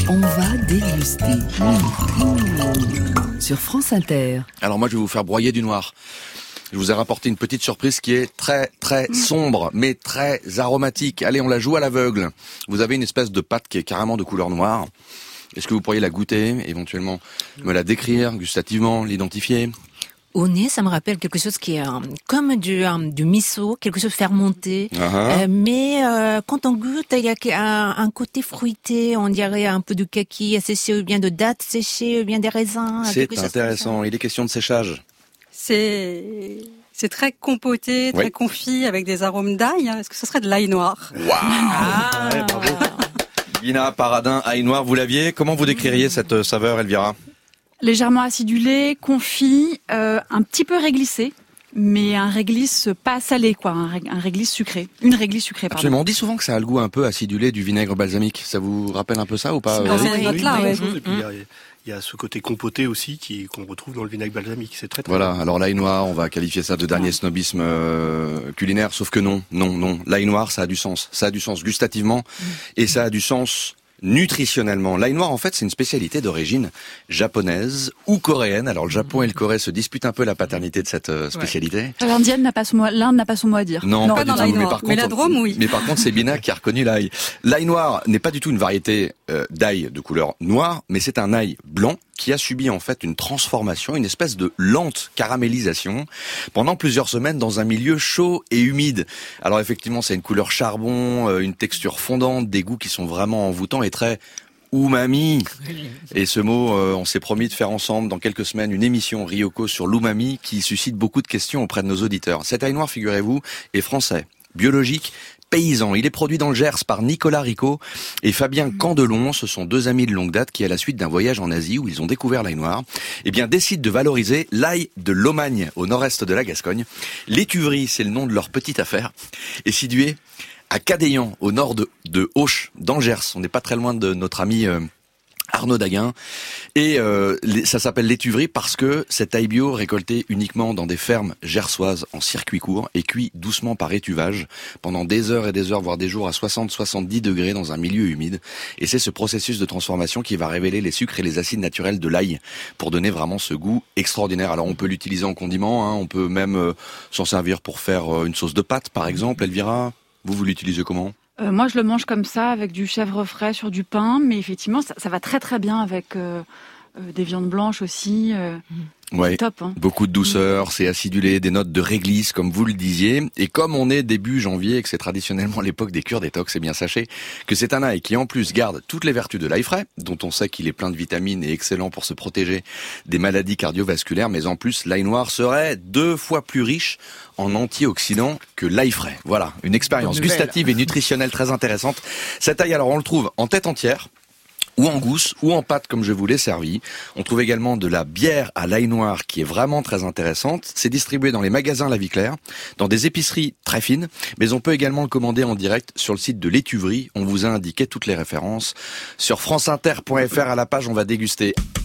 On va déguster sur France Inter. Alors moi je vais vous faire broyer du noir. Je vous ai rapporté une petite surprise qui est très très sombre mais très aromatique. Allez, on la joue à l'aveugle. Vous avez une espèce de pâte qui est carrément de couleur noire. Est-ce que vous pourriez la goûter, éventuellement me la décrire gustativement, l'identifier ? Au nez, ça me rappelle quelque chose qui est comme du miso, quelque chose fermenté. Mais quand on goûte, il y a un côté fruité, on dirait un peu de kaki séché ou bien de dattes séchées ou bien des raisins. C'est intéressant. Il est question de séchage. C'est très compoté, très confit avec des arômes d'ail. Est-ce que ce serait de l'ail noir ? Waouh ouais, bravo. Guina, Paradin, ail noir, vous l'aviez. Comment vous décririez cette saveur, Elvira ? Légèrement acidulé, confit, un petit peu réglissé, mais un réglisse pas salé, quoi, un réglisse sucré. Une réglisse sucrée, pardon. Absolument. On dit souvent que ça a le goût un peu acidulé du vinaigre balsamique. Ça vous rappelle un peu ça ou pas ? Il y a ce côté compoté aussi qu'on retrouve dans le vinaigre balsamique. C'est très Voilà. Alors l'ail noir, on va qualifier ça de dernier snobisme culinaire, sauf que non. L'ail noir, ça a du sens. Ça a du sens gustativement et ça a du sens nutritionnellement. L'ail noir, en fait, c'est une spécialité d'origine japonaise ou coréenne. Alors, le Japon et le Corée se disputent un peu la paternité de cette spécialité. L'Inde n'a pas son mot à dire. Non, pas du tout. Mais la Drôme, oui. Mais par contre, c'est Bina qui a reconnu l'ail. L'ail noir n'est pas du tout une variété d'ail de couleur noire, mais c'est un ail blanc qui a subi en fait une transformation, une espèce de lente caramélisation pendant plusieurs semaines dans un milieu chaud et humide. Alors effectivement, c'est une couleur charbon, une texture fondante, des goûts qui sont vraiment envoûtants et très umami. Et ce mot, on s'est promis de faire ensemble dans quelques semaines une émission Ryoko sur l'umami qui suscite beaucoup de questions auprès de nos auditeurs. Cet ail noir, figurez-vous, est français, biologique, paysan. Il est produit dans le Gers par Nicolas Ricot et Fabien Candelon. Ce sont deux amis de longue date qui, à la suite d'un voyage en Asie où ils ont découvert l'ail noir, décident de valoriser l'ail de Lomagne, au nord-est de la Gascogne. L'Étuvrie, c'est le nom de leur petite affaire, est située à Cadéan, au nord de Auch, dans le Gers. On n'est pas très loin de notre ami Arnaud Daguin. Et ça s'appelle l'Étuvrie parce que cet ail bio récolté uniquement dans des fermes gersoises en circuit court et cuit doucement par étuvage pendant des heures et des heures, voire des jours à 60-70 degrés dans un milieu humide. Et c'est ce processus de transformation qui va révéler les sucres et les acides naturels de l'ail pour donner vraiment ce goût extraordinaire. Alors on peut l'utiliser en condiment, on peut même s'en servir pour faire une sauce de pâte par exemple. Elvira, vous l'utilisez comment ? Moi, je le mange comme ça, avec du chèvre frais sur du pain, mais effectivement, ça va très très bien avec des viandes blanches aussi. Ouais, top, hein. Beaucoup de douceur, c'est acidulé, des notes de réglisse, comme vous le disiez. Et comme on est début janvier et que c'est traditionnellement l'époque des cures détox, bien sachez que c'est un ail qui en plus garde toutes les vertus de l'ail frais, dont on sait qu'il est plein de vitamines et excellent pour se protéger des maladies cardiovasculaires, mais en plus, l'ail noir serait 2 fois plus riche en antioxydants que l'ail frais. Voilà, une expérience gustative et nutritionnelle très intéressante. Cet ail, alors on le trouve en tête entière, ou en gousse, ou en pâte comme je vous l'ai servi. On trouve également de la bière à l'ail noir qui est vraiment très intéressante. C'est distribué dans les magasins La Vie Claire, dans des épiceries très fines, mais on peut également le commander en direct sur le site de l'Étuvrie. On vous a indiqué toutes les références sur franceinter.fr à la page On va déguster.